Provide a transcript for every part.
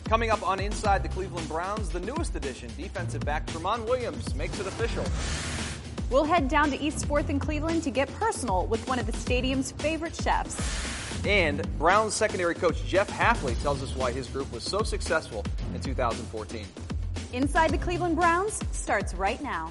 Coming up on Inside the Cleveland Browns, the newest addition, defensive back Tramon Williams makes it official. We'll head down to East 4th in Cleveland to get personal with one of the stadium's favorite chefs. And Browns secondary coach Jeff Hafley tells us why his group was so successful in 2014. Inside the Cleveland Browns starts right now.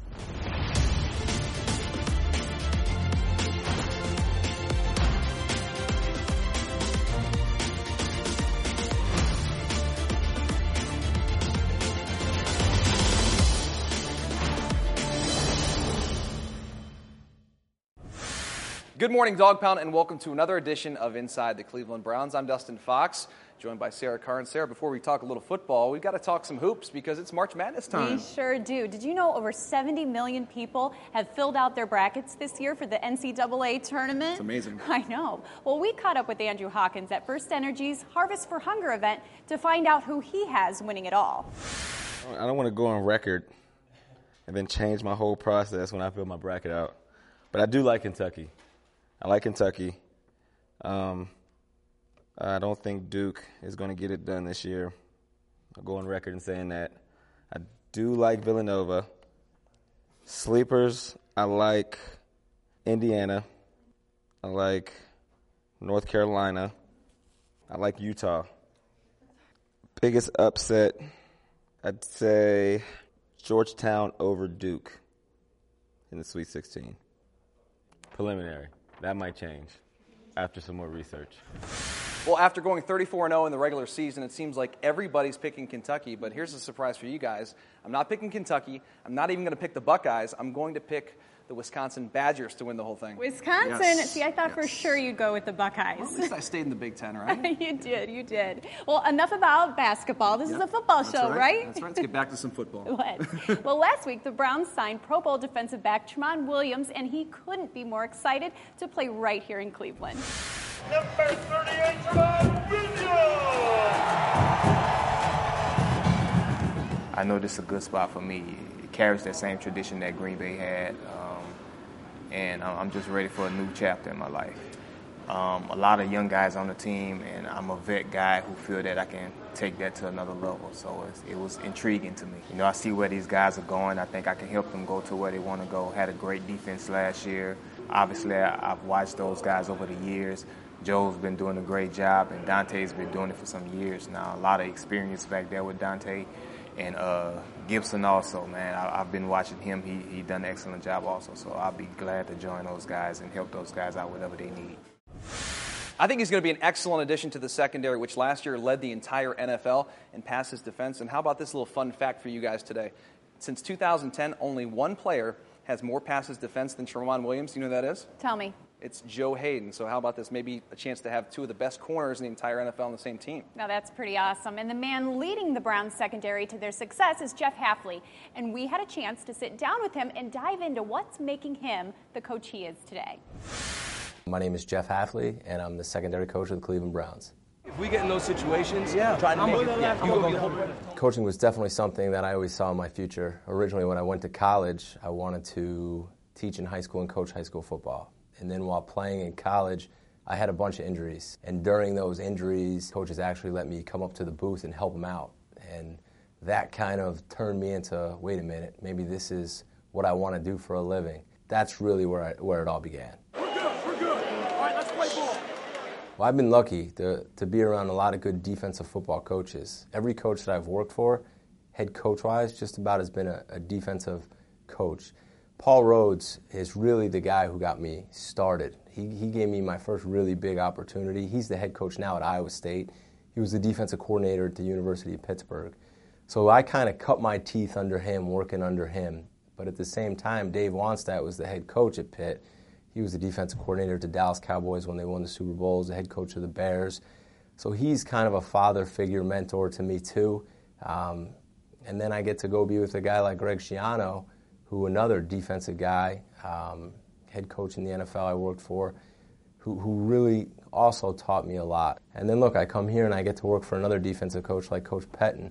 Good morning, Dog Pound, and welcome to another edition of Inside the Cleveland Browns. I'm Dustin Fox, joined by Sarah Carr. And Sarah, before we talk a little football, we've got to talk some hoops because it's March Madness time. We sure do. Did you know over 70 million people have filled out their brackets this year for the NCAA tournament? It's amazing. I know. Well, we caught up with Andrew Hawkins at First Energy's Harvest for Hunger event to find out who he has winning it all. I don't want to go on record and then change my whole process when I fill my bracket out. But I do like Kentucky. I like Kentucky. I don't think Duke is going to get it done this year. I'll go on record in saying that. I do like Villanova. Sleepers, I like Indiana. I like North Carolina. I like Utah. Biggest upset, I'd say Georgetown over Duke in the Sweet 16. Preliminary. That might change after some more research. Well, after going 34-0 in the regular season, it seems like everybody's picking Kentucky, but here's a surprise for you guys. I'm not picking Kentucky. I'm not even going to pick the Buckeyes. I'm going to pick the Wisconsin Badgers to win the whole thing. Wisconsin? Yes. See, I thought for sure you'd go with the Buckeyes. Well, at least I stayed in the Big Ten, right? You did. Well, enough about basketball. This is a football show, right? That's right. Let's get back to some football. Well, last week, the Browns signed Pro Bowl defensive back Tramon Williams, and he couldn't be more excited to play right here in Cleveland. Number 38, Tramon Williams! I know this is a good spot for me. It carries that same tradition that Green Bay had, and I'm just ready for a new chapter in my life. A lot of young guys on the team, and I'm a vet guy who feel that I can take that to another level. So it was intriguing to me. You know, I see where these guys are going. I think I can help them go to where they want to go. Had a great defense last year. Obviously, I've watched those guys over the years. Joe's been doing a great job, and Dante's been doing it for some years now. A lot of experience back there with Dante. And Gibson also, man, I've been watching him. He done an excellent job also. So I'll be glad to join those guys and help those guys out whatever they need. I think he's going to be an excellent addition to the secondary, which last year led the entire NFL in passes defense. And how about this little fun fact for you guys today? Since 2010, only one player has more passes defense than Tramon Williams. Do you know who that is? Tell me. It's Joe Hayden. So how about this? Maybe a chance to have two of the best corners in the entire NFL on the same team. Now, that's pretty awesome. And the man leading the Browns secondary to their success is Jeff Hafley. And we had a chance to sit down with him and dive into what's making him the coach he is today. My name is Jeff Hafley, and I'm the secondary coach of the Cleveland Browns. If we get in those situations, try to make it. Coaching was definitely something that I always saw in my future. Originally, when I went to college, I wanted to teach in high school and coach high school football. And then while playing in college, I had a bunch of injuries. And during those injuries, coaches actually let me come up to the booth and help them out. And that kind of turned me into, wait a minute, maybe this is what I want to do for a living. That's really where it all began. We're good. All right, let's play ball. Well, I've been lucky to be around a lot of good defensive football coaches. Every coach that I've worked for, head coach-wise, just about has been a defensive coach. Paul Rhodes is really the guy who got me started. He gave me my first really big opportunity. He's the head coach now at Iowa State. He was the defensive coordinator at the University of Pittsburgh. So I kind of cut my teeth under him, working under him. But at the same time, Dave Wannstedt was the head coach at Pitt. He was the defensive coordinator at the Dallas Cowboys when they won the Super Bowls, the head coach of the Bears. So he's kind of a father figure mentor to me too. And then I get to go be with a guy like Greg Schiano, who another defensive guy, head coach in the NFL I worked for, who really also taught me a lot. And then look, I come here and I get to work for another defensive coach like Coach Pettine.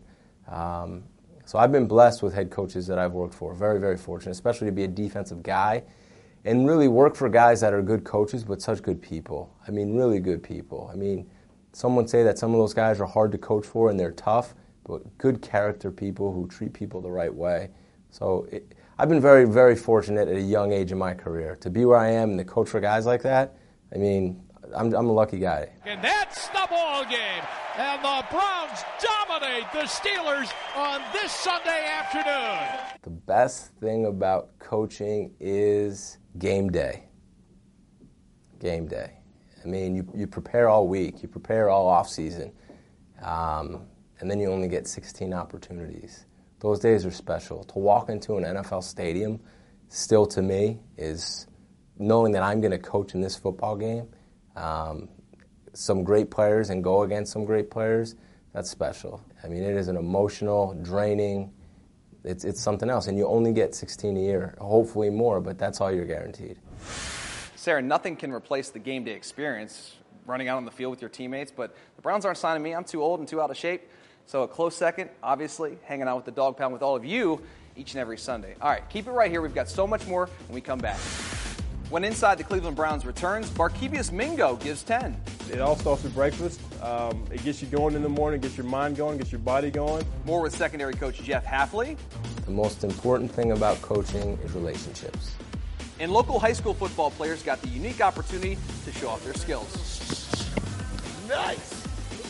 So I've been blessed with head coaches that I've worked for, very, very fortunate, especially to be a defensive guy and really work for guys that are good coaches but such good people. I mean, really good people. I mean, Some would say that some of those guys are hard to coach for and they're tough, but good character people who treat people the right way. So I've been very, very fortunate at a young age in my career to be where I am and to coach for guys like that. I mean, I'm a lucky guy. And that's the ball game. And the Browns dominate the Steelers on this Sunday afternoon. The best thing about coaching is game day. Game day. I mean, you prepare all week, you prepare all off season, and then you only get 16 opportunities. Those days are special. To walk into an NFL stadium, still to me, is knowing that I'm going to coach in this football game, some great players and go against some great players, that's special. I mean, it is an emotional, draining, it's something else. And you only get 16 a year, hopefully more, but that's all you're guaranteed. Sarah, nothing can replace the game day experience, running out on the field with your teammates, but the Browns aren't signing me. I'm too old and too out of shape. So a close second, obviously, hanging out with the Dog Pound with all of you each and every Sunday. All right, keep it right here. We've got so much more when we come back. When Inside the Cleveland Browns returns, Barkevious Mingo gives 10. It all starts with breakfast. It gets you going in the morning, gets your mind going, gets your body going. More with secondary coach Jeff Hafley. The most important thing about coaching is relationships. And local high school football players got the unique opportunity to show off their skills. Nice.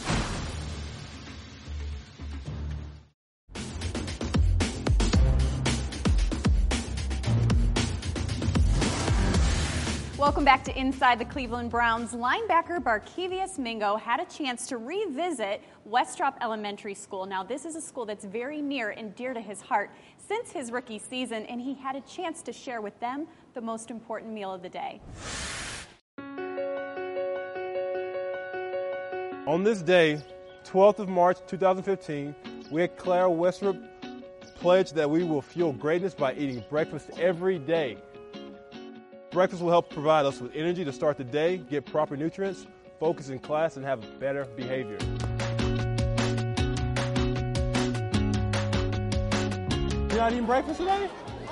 Welcome back to Inside the Cleveland Browns. Linebacker Barkevious Mingo had a chance to revisit Westrop Elementary School. Now, this is a school that's very near and dear to his heart since his rookie season, and he had a chance to share with them the most important meal of the day. On this day, 12th of March, 2015, we at Clara Westrop pledge that we will fuel greatness by eating breakfast every day. Breakfast will help provide us with energy to start the day, get proper nutrients, focus in class, and have better behavior. You're not eating breakfast today?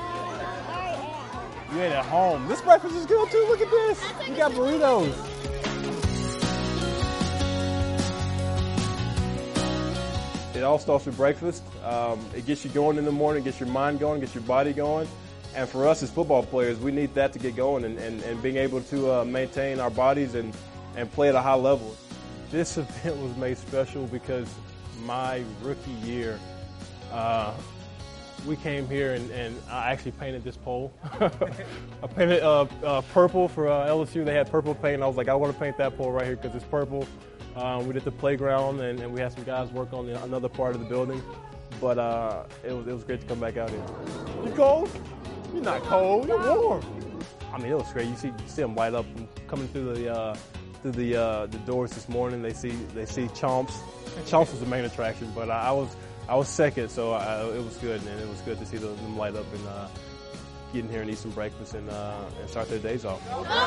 You ate at home. This breakfast is good too. Look at this. You got burritos. It all starts with breakfast. It gets you going in the morning, gets your mind going, gets your body going. And for us as football players, we need that to get going and being able to maintain our bodies and play at a high level. This event was made special because my rookie year, we came here and I actually painted this pole. I painted purple for LSU. They had purple paint. I was like, I want to paint that pole right here because it's purple. We did the playground and we had some guys work on another part of the building. But it was great to come back out here. You cold? You're not cold. You're warm. I mean, it was great. You see them light up coming through the doors this morning. They see Chomps. Chomps was the main attraction, but I was second, so it was good, and it was good to see them light up and get in here and eat some breakfast and start their days off.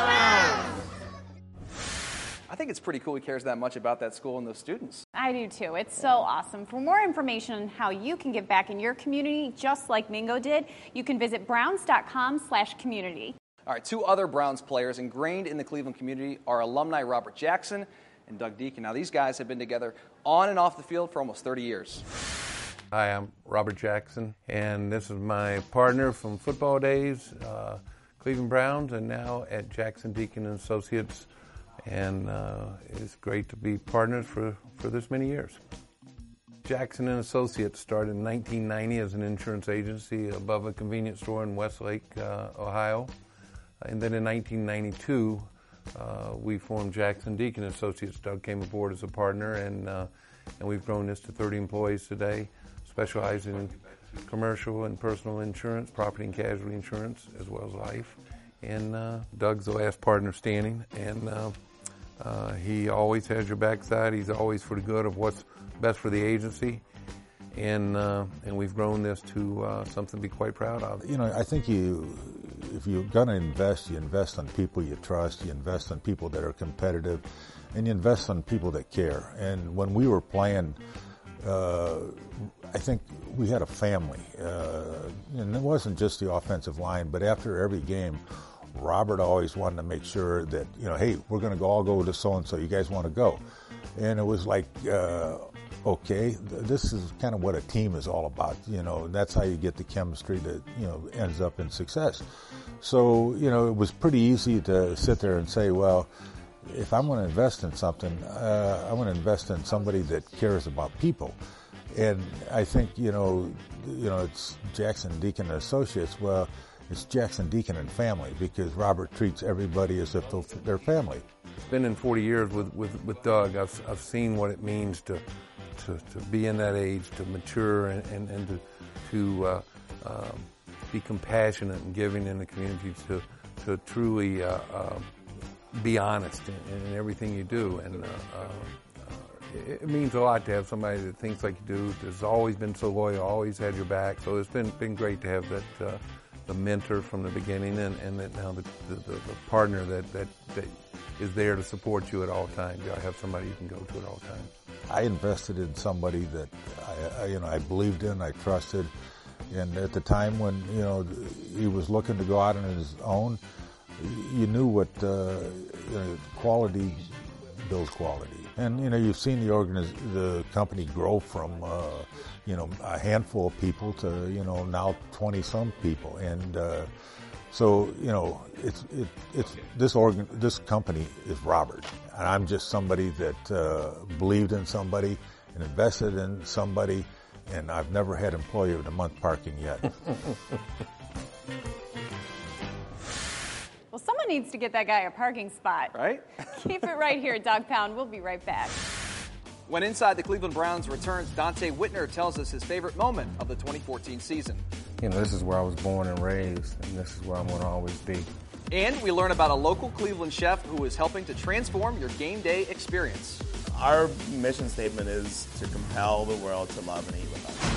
I think it's pretty cool he cares that much about that school and those students. I do too. It's so awesome. For more information on how you can give back in your community, just like Mingo did, you can visit browns.com/community. All right, two other Browns players ingrained in the Cleveland community are alumni Robert Jackson and Doug Deacon. Now, these guys have been together on and off the field for almost 30 years. Hi, I'm Robert Jackson, and this is my partner from football days, Cleveland Browns, and now at Jackson Deacon and Associates. And it's great to be partners for this many years. Jackson and Associates started in 1990 as an insurance agency above a convenience store in Westlake, Ohio. And then in 1992, we formed Jackson Deacon and Associates. Doug came aboard as a partner, and we've grown this to 30 employees today, specializing in commercial and personal insurance, property and casualty insurance, as well as life. And Doug's the last partner standing, and he always has your backside. He's always for the good of what's best for the agency, and we've grown this to something to be quite proud of. You know, I think if you're going to invest, you invest on people you trust, you invest on people that are competitive, and you invest on people that care. And when we were playing, I think we had a family, and it wasn't just the offensive line, but after every game, Robert always wanted to make sure that, you know, hey, we're going to all go to so-and-so. You guys want to go? And it was like, okay, this is kind of what a team is all about. That's how you get the chemistry that, ends up in success. So, it was pretty easy to sit there and say, well, if I'm going to invest in something, I'm going to invest in somebody that cares about people. And I think, it's Jackson Deacon and Associates. Well, it's Jackson Deacon and family, because Robert treats everybody as if they're family. Spending 40 years with Doug, I've seen what it means to be in that age, to mature and to be compassionate and giving in the community, to truly be honest in everything you do. And it means a lot to have somebody that thinks like you do, that's always been so loyal, always had your back. So it's been great to have that the mentor from the beginning, and that now the partner that is there to support you at all times. You have somebody you can go to at all times. I invested in somebody that I believed in, I trusted, and at the time when he was looking to go out on his own, you knew what quality builds quality. And you've seen the company grow from a handful of people to now 20-some people, and so it's this company is Robert, and I'm just somebody that believed in somebody and invested in somebody, and I've never had Employee of the Month parking yet. Well, someone needs to get that guy a parking spot. Right? Keep it right here, Dog Pound. We'll be right back. When Inside the Cleveland Browns returns, Donte Whitner tells us his favorite moment of the 2014 season. This is where I was born and raised, and this is where I'm going to always be. And we learn about a local Cleveland chef who is helping to transform your game day experience. Our mission statement is to compel the world to love and eat with us.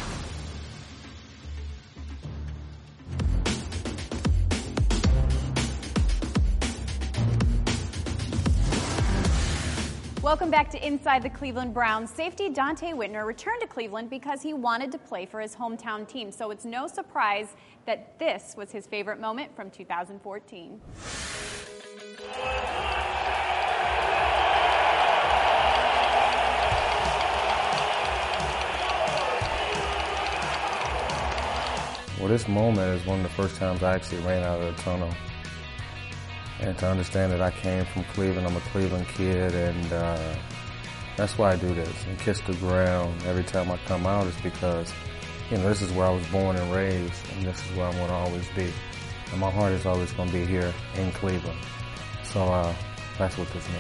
Welcome back to Inside the Cleveland Browns. Safety Donte Whitner returned to Cleveland because he wanted to play for his hometown team. So it's no surprise that this was his favorite moment from 2014. Well, this moment is one of the first times I actually ran out of the tunnel. And to understand that I came from Cleveland, I'm a Cleveland kid, and that's why I do this. And kiss the ground every time I come out is because, this is where I was born and raised, and this is where I'm going to always be. And my heart is always going to be here in Cleveland. So that's what this means.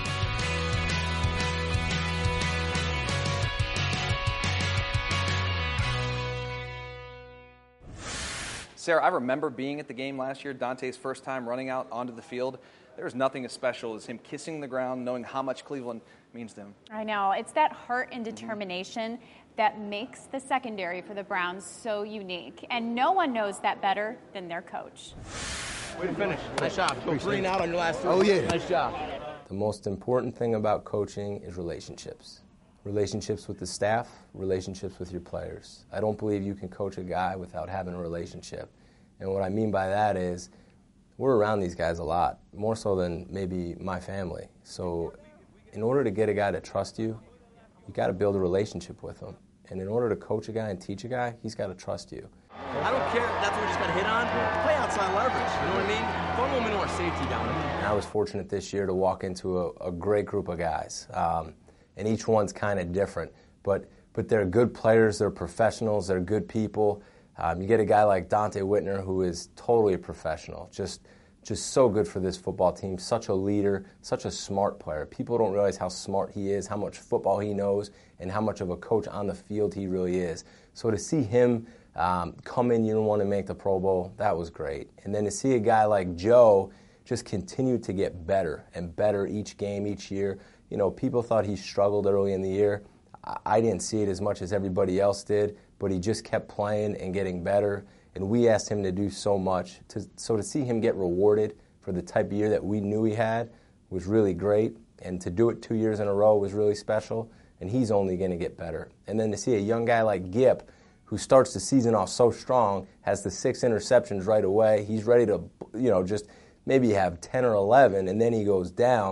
Sarah, I remember being at the game last year, Donte's first time running out onto the field. There was nothing as special as him kissing the ground, knowing how much Cleveland means to him. I know. It's that heart and determination that makes the secondary for the Browns so unique. And no one knows that better than their coach. Way to finish. Nice job. Go 3 and out on your last 3. Oh, yeah. Nice job. The most important thing about coaching is relationships. Relationships with the staff, relationships with your players. I don't believe you can coach a guy without having a relationship. And what I mean by that is we're around these guys a lot, more so than maybe my family. So in order to get a guy to trust you, you got to build a relationship with him. And in order to coach a guy and teach a guy, he's got to trust you. I don't care if that's what we just got hit on. Play outside leverage. You know what I mean? Throw a little more safety down. And I was fortunate this year to walk into a great group of guys. And each one's kind of different. But they're good players, they're professionals, they're good people. You get a guy like Donte Whitner who is totally a professional, just so good for this football team, such a leader, such a smart player. People don't realize how smart he is, how much football he knows, and how much of a coach on the field he really is. So to see him come in, you don't want to make the Pro Bowl, that was great. And then to see a guy like Joe just continue to get better and better each game, each year. People thought he struggled early in the year. I didn't see it as much as everybody else did, but he just kept playing and getting better. And we asked him to do so much. So to see him get rewarded for the type of year that we knew he had was really great. And to do it 2 years in a row was really special. And he's only going to get better. And then to see a young guy like Gipp, who starts the season off so strong, has the 6 interceptions right away. He's ready to, just maybe have 10 or 11, and then he goes down.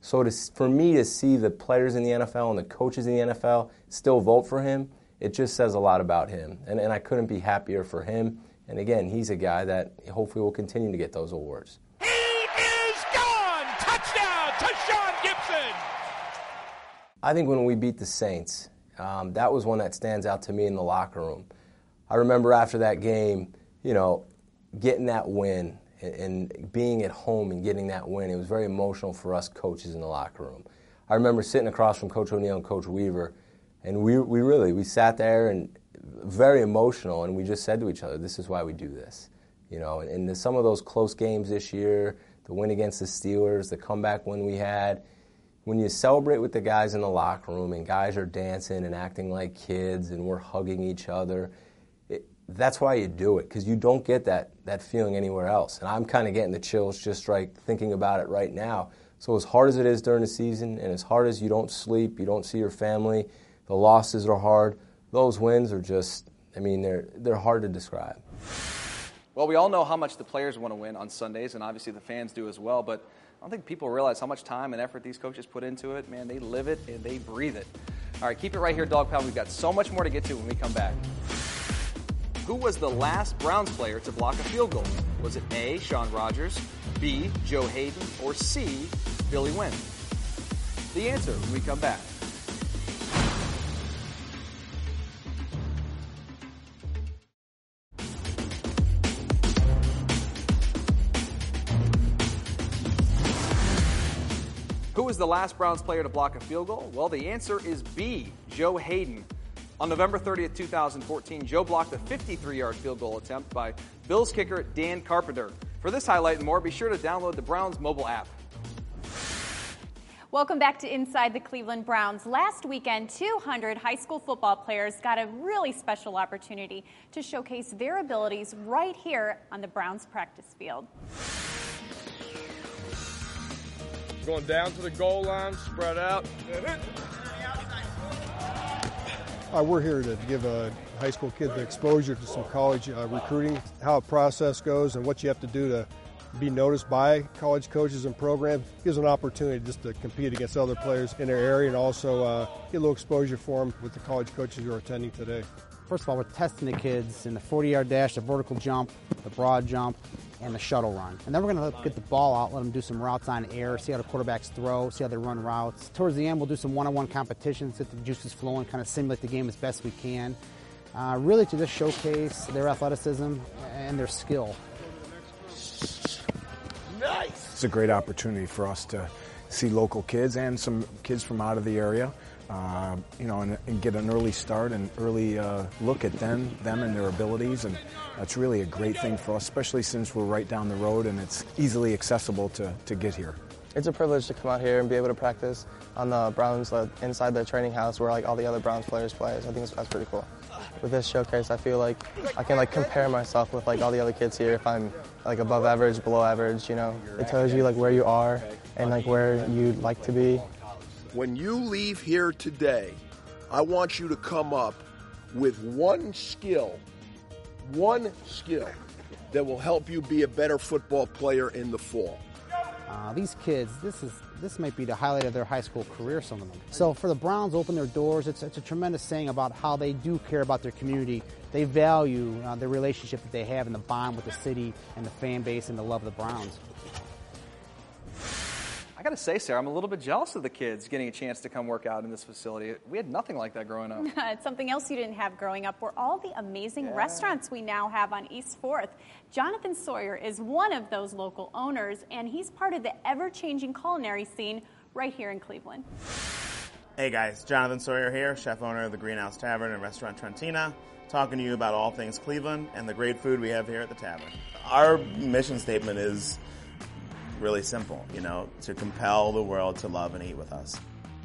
So for me to see the players in the NFL and the coaches in the NFL still vote for him, it just says a lot about him. And I couldn't be happier for him. And again, he's a guy that hopefully will continue to get those awards. He is gone! Touchdown to Sean Gibson! I think when we beat the Saints, that was one that stands out to me in the locker room. I remember after that game, getting that win and being at home and getting that win. It was very emotional for us coaches in the locker room. I remember sitting across from Coach O'Neill and Coach Weaver, and we sat there and very emotional, and we just said to each other, this is why we do this. And some of those close games this year, the win against the Steelers, the comeback win we had, when you celebrate with the guys in the locker room and guys are dancing and acting like kids and we're hugging each other, that's why you do it, because you don't get that feeling anywhere else. And I'm kind of getting the chills just thinking about it right now. So as hard as it is during the season and as hard as you don't sleep, you don't see your family, the losses are hard, those wins are just, they're hard to describe. Well, we all know how much the players want to win on Sundays, and obviously the fans do as well, but I don't think people realize how much time and effort these coaches put into it. Man, they live it and they breathe it. All right, keep it right here, Dog Pound. We've got so much more to get to when we come back. Who was the last Browns player to block a field goal? Was it A, Shawn Rogers, B, Joe Hayden, or C, Billy Wynn? The answer when we come back. Who was the last Browns player to block a field goal? Well, the answer is B, Joe Hayden. On November 30th, 2014, Joe blocked a 53-yard field goal attempt by Bills kicker Dan Carpenter. For this highlight and more, be sure to download the Browns mobile app. Welcome back to Inside the Cleveland Browns. Last weekend, 200 high school football players got a really special opportunity to showcase their abilities right here on the Browns practice field. Going down to the goal line, spread out. We're here to give high school kids the exposure to some college recruiting, how a process goes, and what you have to do to be noticed by college coaches and programs. It gives an opportunity just to compete against other players in their area and also get a little exposure for them with the college coaches who are attending today. First of all, we're testing the kids in the 40-yard dash, the vertical jump, the broad jump, and the shuttle run. And then we're going to get the ball out, let them do some routes on air, see how the quarterbacks throw, see how they run routes. Towards the end, we'll do some one-on-one competitions, get the juices flowing, kind of simulate the game as best we can, really to just showcase their athleticism and their skill. Nice! It's a great opportunity for us to see local kids and some kids from out of the area, and get an early start and early look at them and their abilities, and that's really a great thing for us, especially since we're right down the road and it's easily accessible to get here. It's a privilege to come out here and be able to practice on the Browns inside the training house where all the other Browns players play. So I think that's pretty cool. With this showcase, I feel like I can compare myself with all the other kids here. If I'm above average, below average, it tells you where you are and where you'd like to be. When you leave here today, I want you to come up with one skill that will help you be a better football player in the fall. These kids, this might be the highlight of their high school career, some of them. So for the Browns open their doors, it's a tremendous saying about how they do care about their community. They value the relationship that they have and the bond with the city and the fan base and the love of the Browns. I got to say, Sarah, I'm a little bit jealous of the kids getting a chance to come work out in this facility. We had nothing like that growing up. It's something else you didn't have growing up, were all the amazing restaurants we now have on East 4th. Jonathan Sawyer is one of those local owners, and he's part of the ever-changing culinary scene right here in Cleveland. Hey guys, Jonathan Sawyer here, chef-owner of the Greenhouse Tavern and Restaurant Trentina, talking to you about all things Cleveland and the great food we have here at the tavern. Our mission statement is really simple, to compel the world to love and eat with us.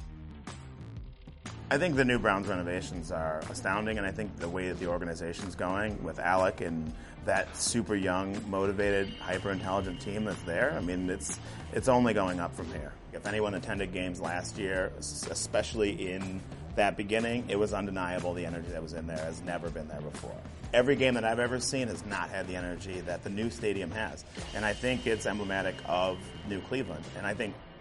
I think the new Browns renovations are astounding, and I think the way that the organization's going with Alec and that super young, motivated, hyper-intelligent team that's there, it's only going up from here. If anyone attended games last year, especially in that beginning, it was undeniable. The energy that was in there has never been there before. Every game that I've ever seen has not had the energy that the new stadium has. And I think it's emblematic of New Cleveland. And I think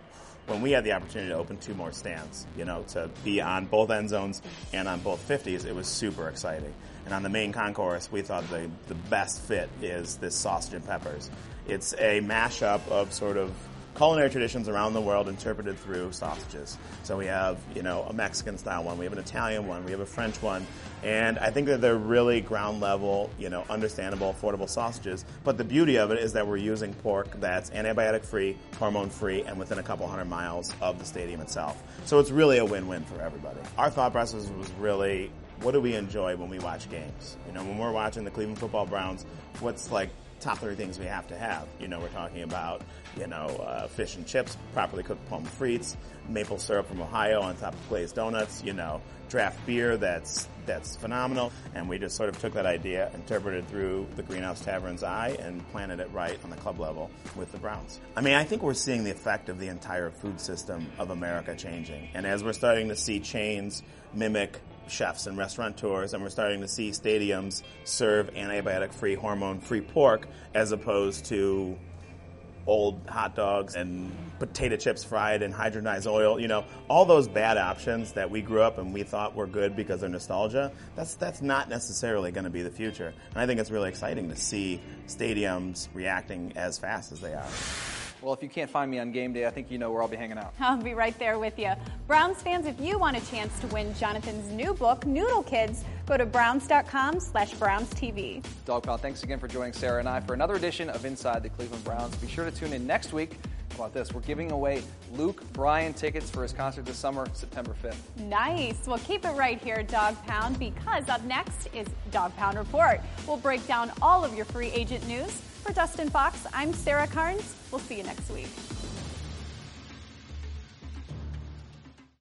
when we had the opportunity to open 2 more stands, to be on both end zones and on both 50s, it was super exciting. And on the main concourse, we thought the best fit is this sausage and peppers. It's a mashup of sort of culinary traditions around the world interpreted through sausages. So we have, a Mexican style one, we have an Italian one, we have a French one, and I think that they're really ground level, understandable, affordable sausages. But the beauty of it is that we're using pork that's antibiotic free, hormone free, and within a couple 100 miles of the stadium itself. So it's really a win-win for everybody. Our thought process was really, what do we enjoy when we watch games? When we're watching the Cleveland Football Browns, what's like top 3 things we have to have? We're talking about, fish and chips, properly cooked pommes frites, maple syrup from Ohio on top of glazed donuts, draft beer that's phenomenal. And we just sort of took that idea, interpreted through the Greenhouse Tavern's eye, and planted it right on the club level with the Browns. I think we're seeing the effect of the entire food system of America changing. And as we're starting to see chains mimic chefs and restaurateurs, and we're starting to see stadiums serve antibiotic-free, hormone-free pork as opposed to old hot dogs and potato chips fried in hydrogenized oil. All those bad options that we grew up and we thought were good because they're nostalgia, that's not necessarily going to be the future. And I think it's really exciting to see stadiums reacting as fast as they are. Well, if you can't find me on game day, I think you know where I'll be hanging out. I'll be right there with you. Browns fans, if you want a chance to win Jonathan's new book, Noodle Kids, go to browns.com/BrownsTV. Dog Pound, thanks again for joining Sarah and I for another edition of Inside the Cleveland Browns. Be sure to tune in next week. How about this? We're giving away Luke Bryan tickets for his concert this summer, September 5th. Nice. Well, keep it right here, Dog Pound, because up next is Dog Pound Report. We'll break down all of your free agent news. For Dustin Fox, I'm Sarah Carnes. We'll see you next week.